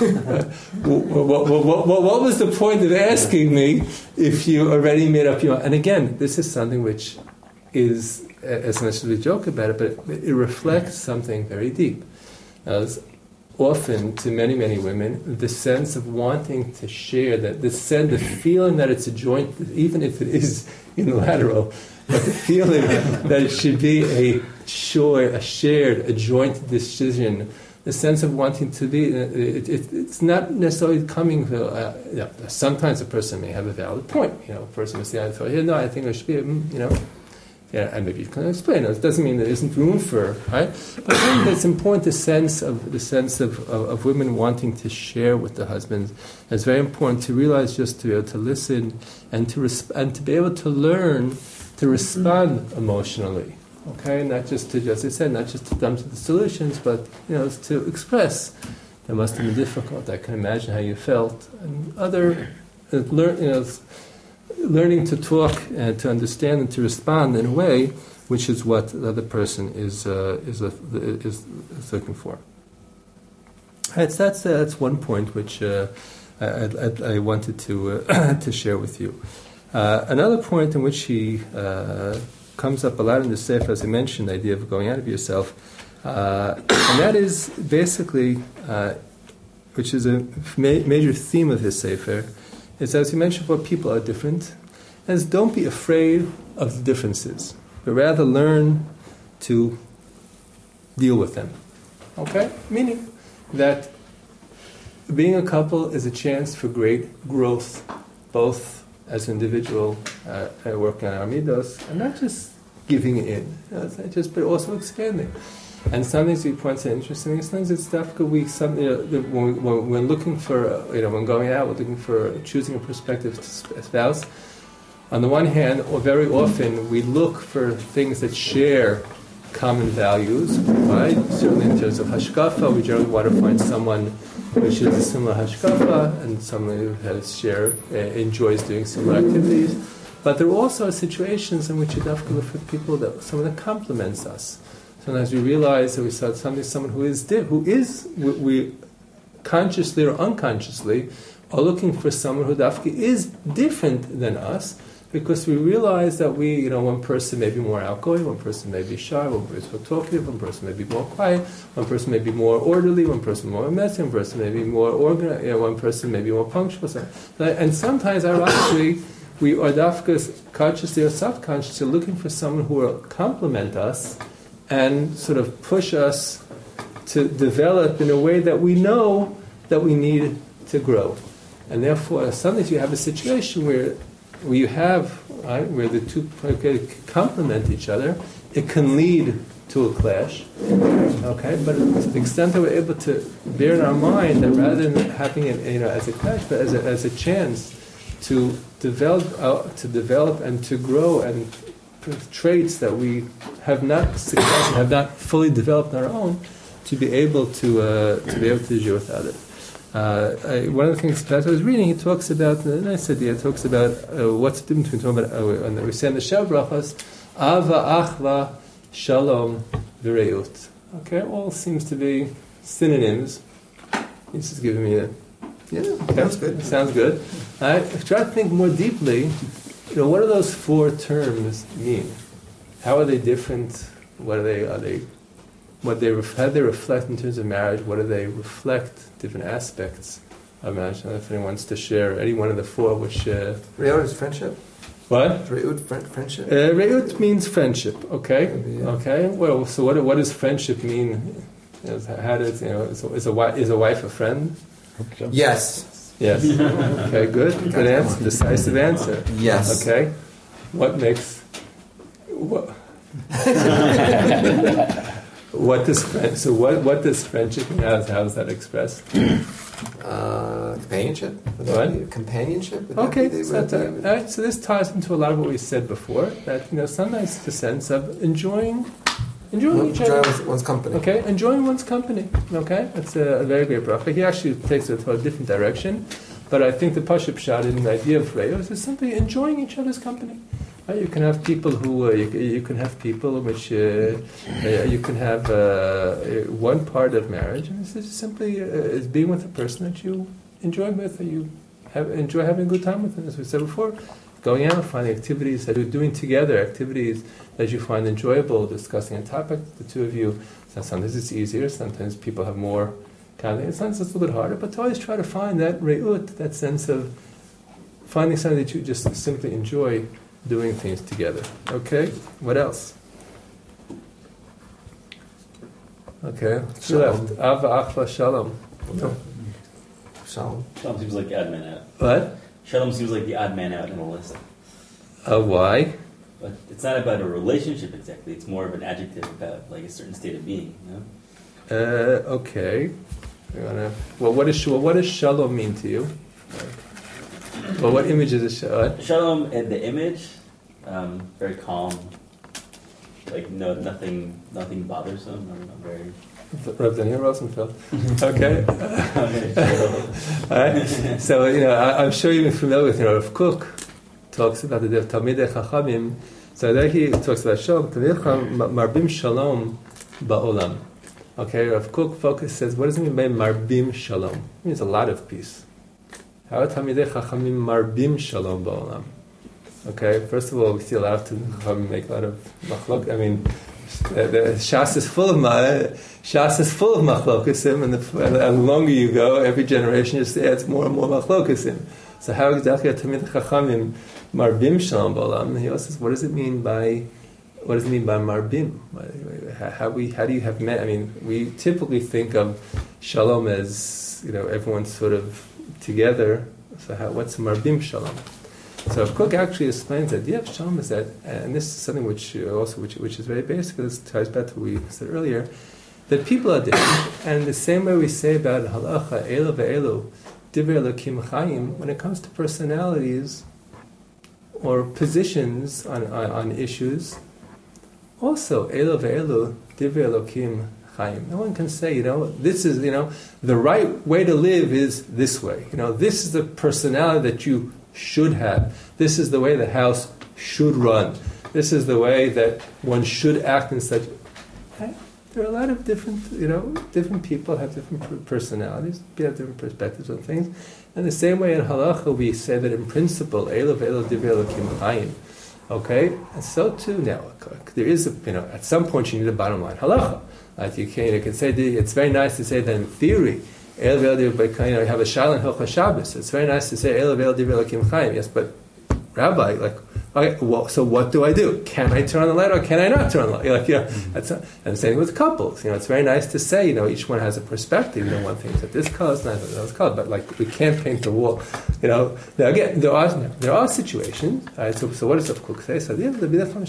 S1: what was the point of asking me if you already made up your mind? And again, this is something which is, as much as we joke about it, but it reflects something very deep. As often, to many, many women, the sense of wanting to share, the feeling that it's a joint, even if it is unilateral, but the feeling that it should be a shared, a joint decision, the sense of wanting to be, it's not necessarily coming from, sometimes a person may have a valid point. A person may say, I think there should be, and maybe you can explain it. It doesn't mean there isn't room for, right? But I think it's important, the sense of women wanting to share with the husbands. It's very important to realize, just to be able to listen and to be able to learn to respond emotionally. Okay, not just to, as I said, not just to dump to the solutions, but to express. It must have been difficult. I can imagine how you felt, and learning to talk and to understand and to respond in a way which is what the other person is looking for. That's one point which I wanted to share with you. Another point in which he comes up a lot in the Sefer, as I mentioned, the idea of going out of yourself, and that is basically, which is a major theme of his Sefer, is, as he mentioned, what people are different, is don't be afraid of the differences, but rather learn to deal with them. Okay? Meaning that being a couple is a chance for great growth, both as an individual working on our midos, and not just giving in, but also expanding. And some things he points out interesting. Sometimes it's difficult. When we're looking for, when going out, we're looking for choosing a prospective spouse. On the one hand, or very often, we look for things that share common values, right? Certainly in terms of hashkafa, we generally want to find someone who shares a similar hashkafa and someone who enjoys doing similar activities. But there are also situations in which you have to look for people someone that complements us. Sometimes we realize that we saw someone who is we consciously or unconsciously are looking for someone who is different than us, because we realize that one person may be more outgoing, one person may be shy, one person more talkative, one person may be more quiet, one person may be more orderly, one person more messy, one person may be more organized, one person may be more punctual. And sometimes, ironically, we are consciously or subconsciously looking for someone who will complement us and sort of push us to develop in a way that we know that we need to grow. And therefore, sometimes you have a situation where you have, where the two complement each other. It can lead to a clash, okay? But to the extent that we're able to bear in our mind that rather than having it, as a clash, but as a chance to develop and to grow, and traits that we have not fully developed on our own, to be able to deal with others. One of the things that I was reading, he talks about a nice idea. He talks about what's the difference between and we say in the Sheva Brachos, Ava, Achva, Shalom, Vireut. Okay, all seems to be synonyms. He's just giving me sounds good. Sounds good. If try to think more deeply, what do those four terms mean? How are they different? What are they? How do they reflect in terms of marriage? What do they reflect? Different aspects I imagine if anyone wants to share any one of the four, which
S2: Re'ut is friendship.
S1: what?
S2: Re'ut, friendship.
S1: Re'ut means friendship. Okay.
S2: Maybe, yeah.
S1: Okay. Well, so what does friendship mean? How does is a wife a friend?
S2: Yes.
S1: Yes. Okay. Good. Good answer. Decisive answer.
S2: Yes.
S1: Okay. What makes what? What does what does friendship mean? How is that expressed?
S2: Companionship.
S1: What?
S2: Companionship. Would
S1: Okay,
S2: that be
S1: all right. So this ties into a lot of what we said before. That sometimes the sense of enjoying each other.
S2: Enjoy one's company.
S1: Okay, enjoying one's company. Okay, that's a very great bracha. He actually takes it to a different direction, but I think the Pashup shot in the idea of Re'ut is simply enjoying each other's company. Right? You can have people who you can have people which you can have one part of marriage, and this is simply is being with a person that you enjoy with, or you enjoy having a good time with. And as we said before, going out, finding activities that you're doing together, activities that you find enjoyable, discussing a topic, the two of you. So sometimes it's easier, sometimes people have more kind of, sometimes it's a little bit harder, but to always try to find that re'ut, that sense of finding something that you just simply enjoy doing things together. Okay, what else? Okay,
S2: Shalom.
S1: left. Ava achva shalom.
S2: Shalom.
S6: Shalom seems like the odd man out.
S1: What?
S6: Shalom seems like the odd man out in the list.
S1: Why?
S6: But it's not about a relationship exactly. It's more of an adjective about like a certain state of being.
S1: Okay. Well, what does shalom mean to you? Well, what image is it?
S6: Shalom, the image, very calm. Like nothing bothersome. I'm very.
S1: Rav Daniel Rosenfeld. Okay. All right. So I'm sure you've been familiar with Rav Kook. Talks about the Talmidei Chachamim. So there he talks about Shalom. Talmidei Chachamim marbim shalom ba'olam. Okay, Rav Kook says, what does it mean by marbim shalom? It means a lot of peace. How are Talmidei Chachamim marbim shalom ba'olam? Okay, first of all, we see a lot of Chachamim make a lot of machlok. I mean, the Shas is full of machlokesim, and the longer you go, every generation just adds more and more machlokesim. So how exactly are Talmidei Chachamim marbim shalom ba'olam? He also says, what does it mean by marbim? How do you have met? I mean, we typically think of shalom as everyone's sort of together. So what's marbim shalom? So Kook actually explains that the idea of shalom is that, and this is something which is very basic. This ties back to what we said earlier, that people are different, and the same way we say about halacha elu ve'elu divrei Elokim chayim, when it comes to personalities or positions on issues, also elu ve'elu divrei Elokim chayim. No one can say, this is, the right way to live is this way. This is the personality that you should have. This is the way the house should run. This is the way that one should act in such. There are a lot of different people have different personalities, have different perspectives on things. And the same way in halacha, we say that in principle, elu ve'elu divrei Elokim chayim. Okay, and so too now. There is at some point you need a bottom line halacha. Like you can say it's very nice to say that in theory. You have a Shaila in Hilchos Shabbos. It's very nice to say Elu ve'elu divrei Elokim chayim. Yes, but Rabbi, okay, well, so what do I do? Can I turn on the light or can I not turn on the light? That's and the same with couples. It's very nice to say each one has a perspective. One thinks that this color is nice, that color, but we can't paint the wall. Now again, there are situations. Right, so what does Rav Kook say? So the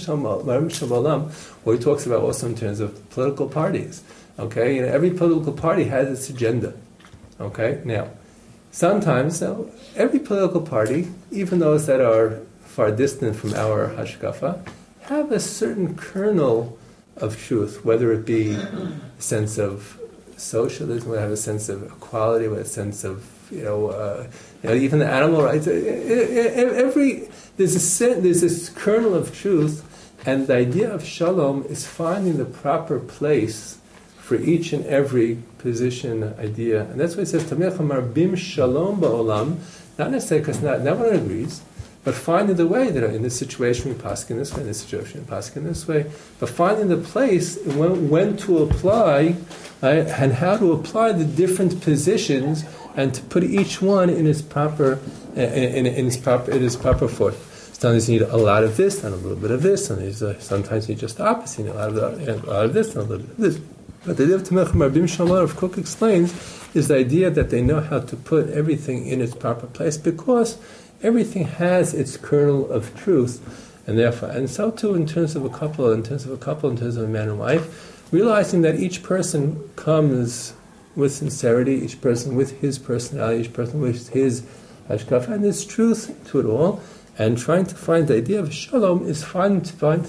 S1: where he talks about also in terms of political parties. Okay, every political party has its agenda. Okay, now, sometimes every political party, even those that are far distant from our hashkafa, have a certain kernel of truth, whether it be a sense of socialism, whether it have a sense of equality, with a sense of even the animal rights. There's this kernel of truth, and the idea of shalom is finding the proper place for each and every position, idea. And that's why it says, Tamei Chachamim marbim shalom ba'olam, not necessarily because not everyone agrees, but finding the way that in this situation we paskin this way, in this situation we paskin this way, but finding the place when to apply, right, and how to apply the different positions and to put each one in its proper in its proper form. Sometimes you need a lot of this and a little bit of this, and sometimes you need just the opposite, you need a lot of this and a little bit of this. But the idea of Tamech Marbim Shalom of Kook explains is the idea that they know how to put everything in its proper place because everything has its kernel of truth, and therefore, and so too in terms of a couple, in terms of a man and wife, realizing that each person comes with sincerity, each person with his personality, each person with his hashkafa, and there's truth to it all. And trying to find the idea of shalom is to find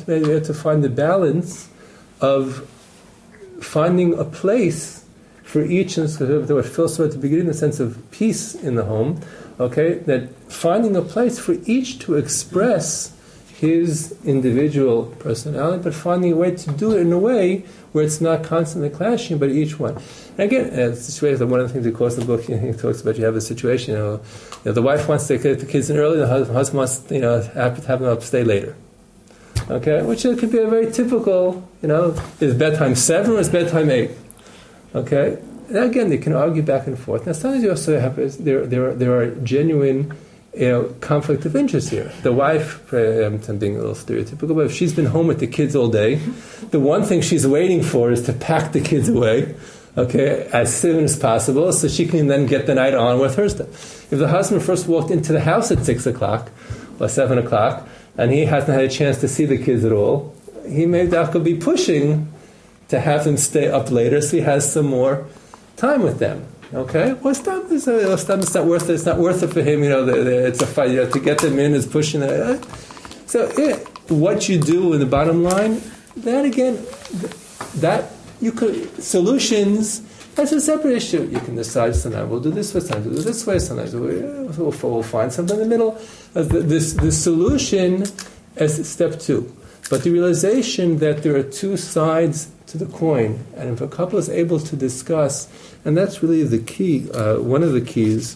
S1: the balance of finding a place for each, and there was Phil saw at the beginning, the sense of peace in the home, okay, that finding a place for each to express his individual personality, but finding a way to do it in a way where it's not constantly clashing, but each one. And again, situation, one of the things, of course, the book he talks about, you have a situation, the wife wants to get the kids in early, the husband wants to have them up stay later. Okay, which could be a very typical, is bedtime 7 or is bedtime 8? Okay, and again, they can argue back and forth. Now, sometimes you also have there are genuine, conflict of interest here. The wife, I'm being a little stereotypical, but if she's been home with the kids all day, the one thing she's waiting for is to pack the kids away, okay, as soon as possible, so she can then get the night on with her stuff. If the husband first walked into the house at 6 o'clock or 7 o'clock, and he hasn't had a chance to see the kids at all, he may be pushing to have them stay up later so he has some more time with them. Okay, it's not worth it. It's not worth it for him. It's a fight. To get them in is pushing it. So, what you do in the bottom line, that again, that you could solutions. That's a separate issue. You can decide sometimes we'll do this way, sometimes we'll do this way, sometimes we'll find something in the middle. The solution as step 2, but the realization that there are two sides to the coin, and if a couple is able to discuss, and that's really the key. One of the keys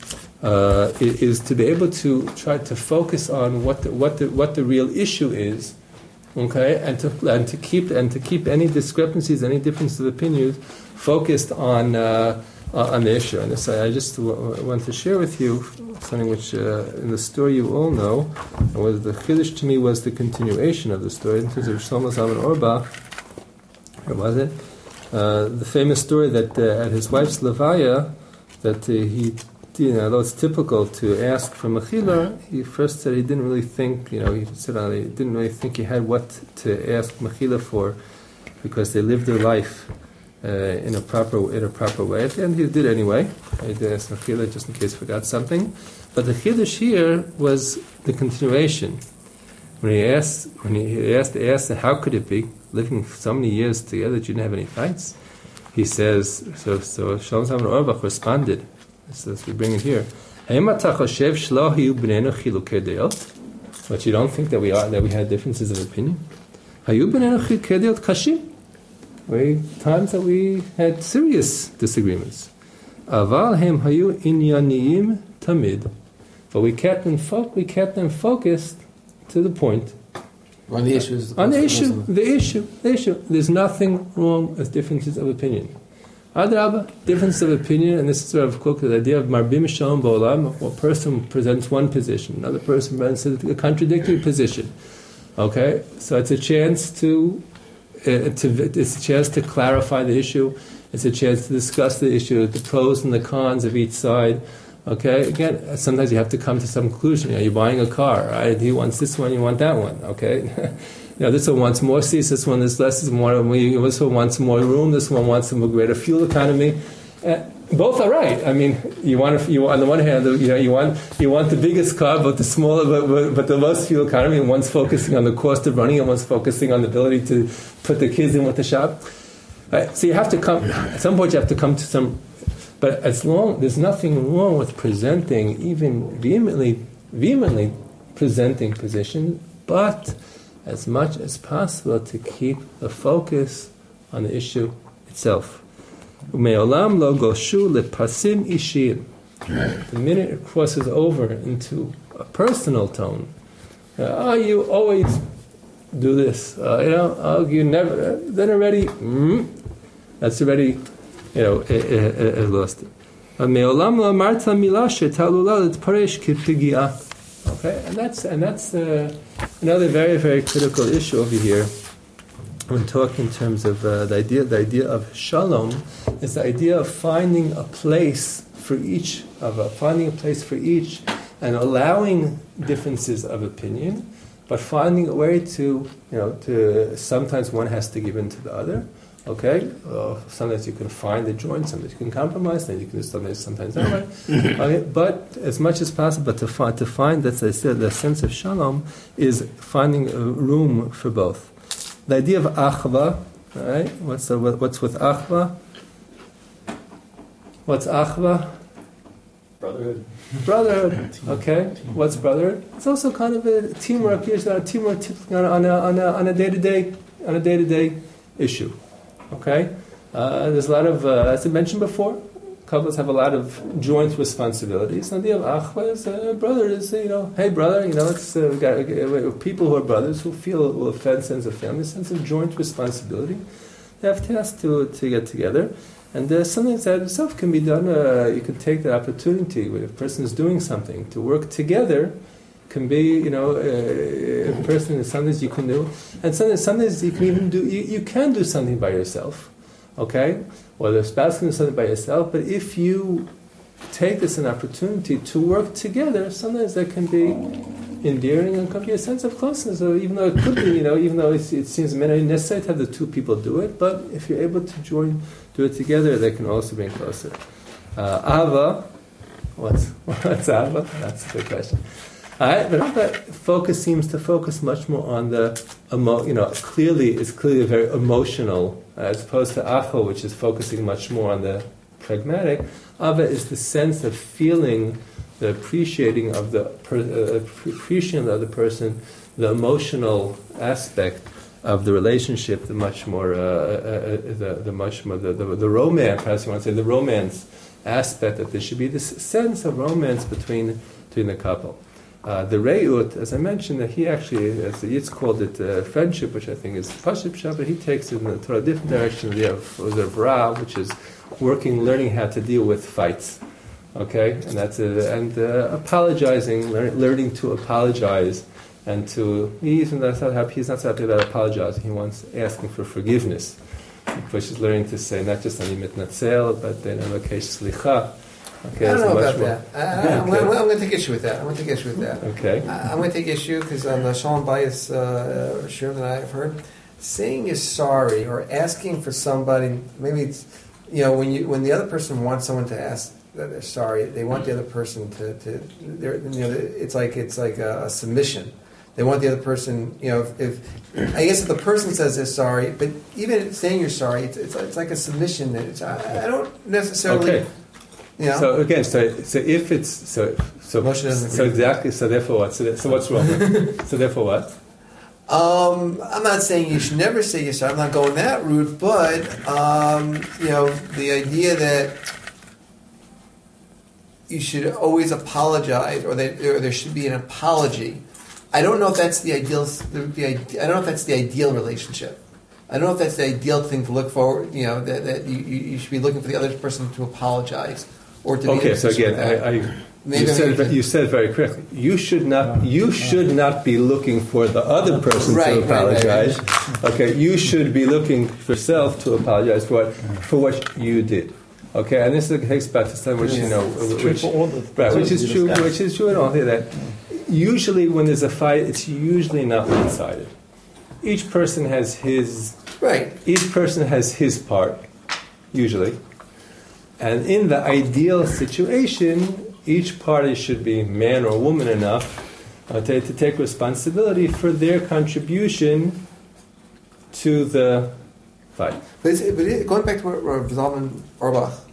S1: is to be able to try to focus on what the real issue is, okay, and to keep any discrepancies, any differences of opinions, focused on the issue. And this, I just want to share with you something which in the story you all know, was the chiddush to me was the continuation of the story in terms of Shlomo Zalman Auerbach. Or was it? The famous story that at his wife's levaya, that he, although it's typical to ask for mechila, he first said he didn't really think, he didn't really think he had what to ask mechila for, because they lived their life in a proper way. At the end, he did anyway. He did ask mechila just in case he forgot something. But the chiddush here was the continuation. When he asked, how could it be, living so many years together, that you didn't have any fights? He says, so Shlomo Zalman Auerbach responded, as we bring it here, but you don't think that we had differences of opinion? Times that we had serious disagreements. But we kept them focused to the point.
S2: On the issues.
S1: On the issue. There's nothing wrong with differences of opinion. Adrabah, difference of opinion, and this is sort of the idea of marbim shalom ba'olam. One person presents one position, another person presents a contradictory position. Okay, so it's a chance to clarify the issue. It's a chance to discuss the issue, the pros and the cons of each side. Okay, again, sometimes you have to come to some conclusion. You're buying a car, right? He wants this one, you want that one. Okay, this one wants more seats, this one is less. This one wants more room. This one wants a greater fuel economy. Both are right. I mean, you on the one hand, you want the biggest car, but the smaller, but the less fuel economy. And one's focusing on the cost of running, and one's focusing on the ability to put the kids in with the shop. Right? So you have to come at some point. You have to come to some. But there's nothing wrong with presenting, even vehemently presenting position, but as much as possible to keep the focus on the issue itself. Ume'olam lo goshu lepasim ishir. The minute it crosses over into a personal tone, You always do this. You never. Then already, that's already, lost it. Okay, and that's another very, very critical issue over here. When talking in terms of the idea of shalom is the idea of finding a place for each, and allowing differences of opinion, but finding a way to sometimes one has to give in to the other. Okay, sometimes you can find a joint, sometimes you can compromise, then you can do sometimes that way. Okay, but as much as possible, to find that the sense of shalom is finding a room for both. The idea of achva, all right? What's with achva? What's achva? Brotherhood. Okay. What's brotherhood? It's also kind of a teamwork. Here's a teamwork on a day-to-day issue. Okay. There's a lot of, as I mentioned before, couples have a lot of joint responsibilities. And the idea of achva is brother is hey brother, it's we got people who are brothers who feel a sense of family, a sense of joint responsibility. They have tasks to get together. And there's something that itself can be done. You can take the opportunity when a person is doing something to work together. Can be, a person. Sometimes you can do, and sometimes you can even do. You can do something by yourself, okay? Or the spouse can do something by yourself. But if you take this an opportunity to work together, sometimes that can be endearing and can be a sense of closeness. Or even though it could be, even though it seems necessary to have the two people do it, but if you're able to do it together, they can also bring closer. Ava, what's Ava? That's a good question. All right, but Ava seems to focus much more on the clearly very emotional, as opposed to Acho, which is focusing much more on the pragmatic. Ava is the sense of feeling, the appreciating of the appreciation of the other person, the emotional aspect of the relationship, the romance, perhaps you want to say the romance aspect, that there should be this sense of romance between the couple. The Re'ut, as I mentioned, that he actually, as the Yitz called it, friendship, which I think is Pashut Pshat, but he takes it in a totally different direction. The Vra, which is learning how to deal with fights. Okay, and that's apologizing, learning to apologize, and he's not so happy about apologizing. He wants asking for forgiveness, which is learning to say not just ani mitnatzel, but then alokesh slicha. Okay,
S2: I don't know about that. I'm going to take issue with that.
S1: Okay.
S2: I'm going to take issue because on the Shalom Bayis shiur that I've heard, saying you're sorry or asking for somebody, maybe it's when the other person wants someone to ask that they're sorry, they want the other person to it's like a submission. They want the other person, if the person says they're sorry, but even saying you're sorry, it's like a submission. I don't necessarily.
S1: Okay. So again, so if it's so exactly. So therefore what? So what's wrong? So therefore what?
S2: I'm not saying you should never say you're sorry. I'm not going that route, but the idea that you should always apologize, or there should be an apology. I don't know if that's the ideal. I don't know if that's the ideal relationship. I don't know if that's the ideal thing to look for. That you should be looking for the other person to apologize or to.
S1: Okay, so again, you said very correctly. You should not be looking for the other person to apologize. Right. Okay, you should be looking for yourself to apologize for what you did. Okay, and this takes back to something which which is true in all here, that usually when there's a fight, it's usually not one-sided. Each person has his Each person has his part, usually, and in the ideal situation, each party should be man or woman enough to take responsibility for their contribution to the fight.
S2: But going back to what Zalman Auerbach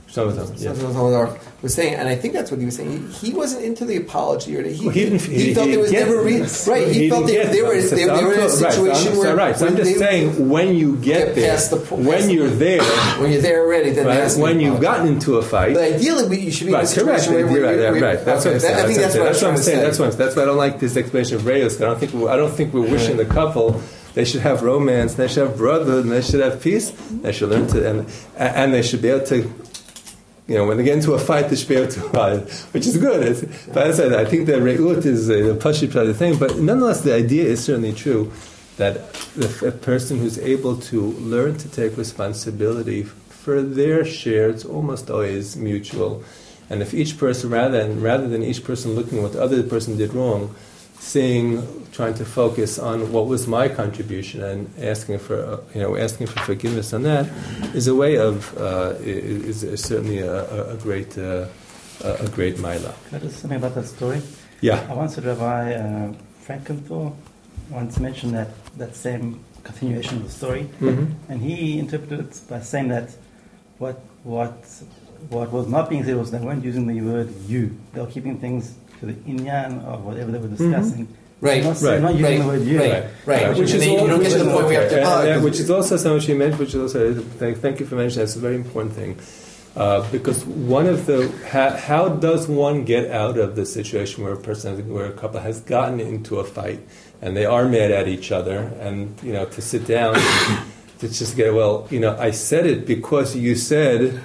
S1: Shlomo Zalman, yeah.
S2: Shlomo Zalman was saying, and I think that's what he was saying. He wasn't into the apology, or he felt
S1: he
S2: it was never real. Right, he felt they were in a situation where.
S1: Right, so I'm just saying, when you get there, when you're there
S2: already, then
S1: right, when you've gotten into a fight.
S2: But ideally, you should be in a
S1: Correct.
S2: situation where
S1: Right. That's what I'm saying.
S2: I think that's what I'm saying.
S1: That's why I don't like this explanation of Reus. I don't think we're wishing the couple. They should have romance. They should have brotherhood. And they should have peace. They should learn to, and they should be able to. When they get into a fight, they should be able to fight, which is good. But as I said, I think that Re'ut is the Pashut the thing. But nonetheless, the idea is certainly true that a person who's able to learn to take responsibility for their share, it's almost always mutual. And if each person, rather than each person looking at what the other person did wrong, trying to focus on what was my contribution and asking for forgiveness on that, is a way of is certainly a great maila.
S3: Can I just say something about that story?
S1: Yeah.
S3: I once heard Rabbi Frankenthal once mentioned that same continuation of the story, and he interpreted it by saying that what was not being said was they weren't using the word "you." They were keeping things to the inyan of whatever they were discussing.
S2: Right.
S3: Not using the word "you."
S2: Right.
S1: Which is
S2: you don't get to the point where you have to apologize.
S1: which is also something she mentioned. Which is also thank you for mentioning. That's a very important thing. Because one of the how does one get out of the situation where a couple has gotten into a fight and they are mad at each other, and to sit down to just get I said it because you said,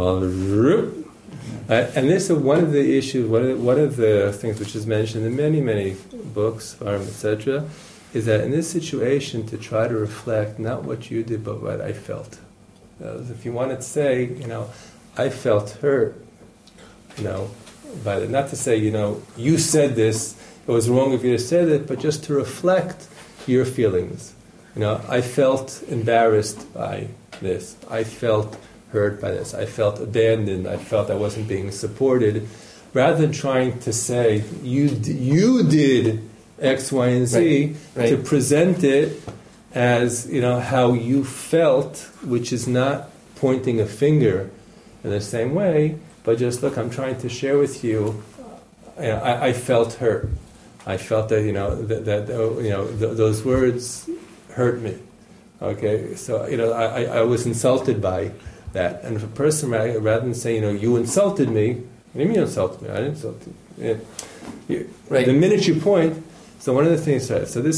S1: and this is one of the issues. One of the things which is mentioned in many books, etc., is that in this situation to try to reflect not what you did but what I felt. If you want to say, I felt hurt, by it. Not to say, you said this, it was wrong of you to say that, but just to reflect your feelings. I felt embarrassed by this. I felt hurt by this. I felt abandoned. I felt I wasn't being supported. Rather than trying to say, you did X, Y, and Z, to present it as, how you felt, which is not pointing a finger in the same way, but just, look, I'm trying to share with you, I felt hurt. I felt that, those words hurt me. Okay, so, I was insulted by that. And if a person, rather than saying, you insulted me, what do you mean you insulted me? I didn't insult you. The minute you point, so one of the things,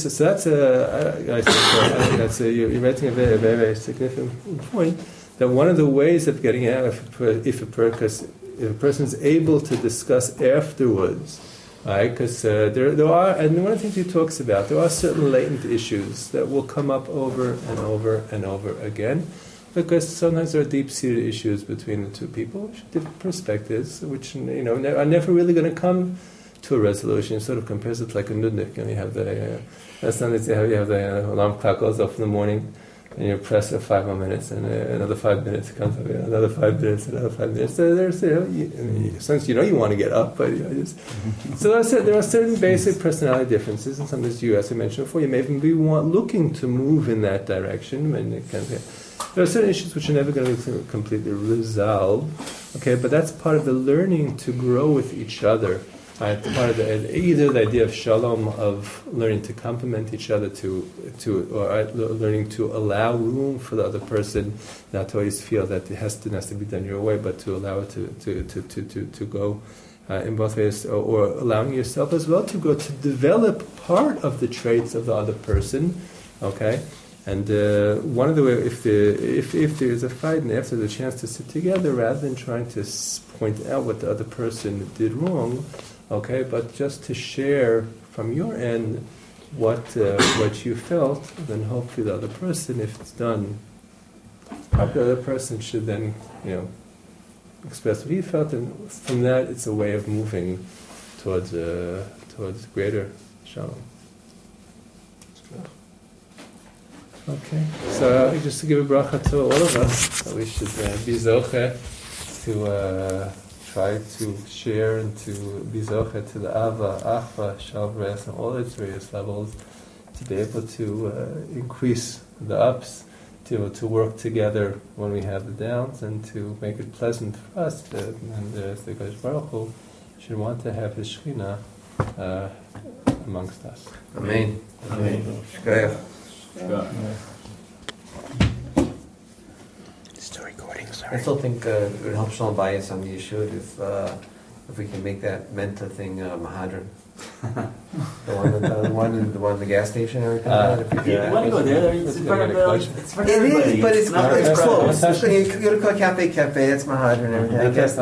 S1: you're raising a very, very significant point, that one of the ways of getting out, if a person is able to discuss afterwards, right? Because there are, and one of the things he talks about, there are certain latent issues that will come up over and over and over again, because sometimes there are deep-seated issues between the two people, which have different perspectives, which are never really going to come to a resolution. It sort of compares it like a nudnik, and you have the alarm clock goes off in the morning, and you press it 5 more minutes, and another 5 minutes comes up, another 5 minutes, another 5 minutes. So there's, sometimes you want to get up, but so there are certain basic personality differences, and sometimes you, as I mentioned before, you may even be looking to move in that direction. There are certain issues which are never going to be completely resolved. Okay, but that's part of the learning to grow with each other. Right? Part of either the idea of shalom, of learning to complement each other, or learning to allow room for the other person, not to always feel that it has to be done your way, but to allow it to go in both ways, or allowing yourself as well to go to develop part of the traits of the other person. Okay, and one of the ways, if there is a fight and after the chance to sit together, rather than trying to point out what the other person did wrong. Okay, but just to share from your end what you felt, then hopefully the other person, if it's done, the other person should then express what he felt, and from that it's a way of moving towards greater shalom. Okay, so just to give a bracha to all of us, we should be zoche to try to share and to be zoche to the Ava, Achva, Shavres, and all its various levels, to be able to increase the ups, to work together when we have the downs and to make it pleasant for us. And the Kodesh Baruch Hu should want to have His Shekhinah amongst us.
S2: Amen.
S6: Amen.
S2: Shkoyach.
S3: Still recording,
S2: I
S3: sorry.
S2: still think it would help Shalom Bayis on the Yeshua if we can make that Menta thing Mahadran. the one in the gas station and everything.
S6: You want to go there? It's in front of
S2: It is, but it's close. You go to Cafe, that's Mahadran and everything. I guess.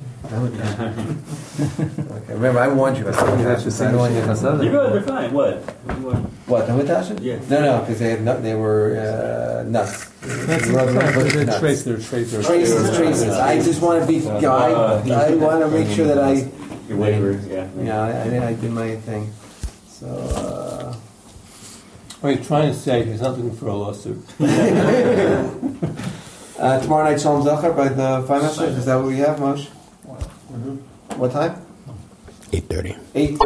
S2: Okay. Remember, I warned you about
S1: You have to sing the one you have said.
S6: You guys are fine. What?
S2: What, the Hutashin?
S6: Yeah.
S2: No, because they were nuts.
S1: They're tracers.
S2: Traces. I just want to be. I want to make sure that I.
S6: Your waivers, yeah.
S2: Yeah, I did my thing. So.
S1: What are you trying to say? He's not looking for a lawsuit.
S2: Tomorrow night, Shalom Zachar by the Fine Masters. Is that what we have, Moshe? What time?
S3: 8:30.
S2: 8:30.